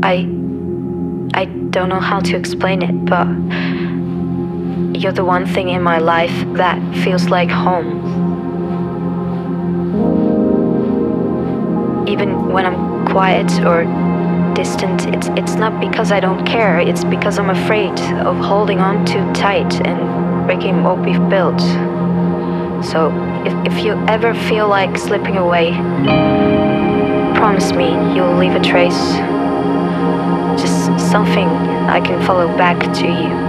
I don't know how to explain it, but you're the one thing in my life that feels like home. Even when I'm quiet or distant, it's not because I don't care, it's because I'm afraid of holding on too tight and breaking what we've built. So if you ever feel like slipping away, promise me you'll leave a trace. Just something I can follow back to you.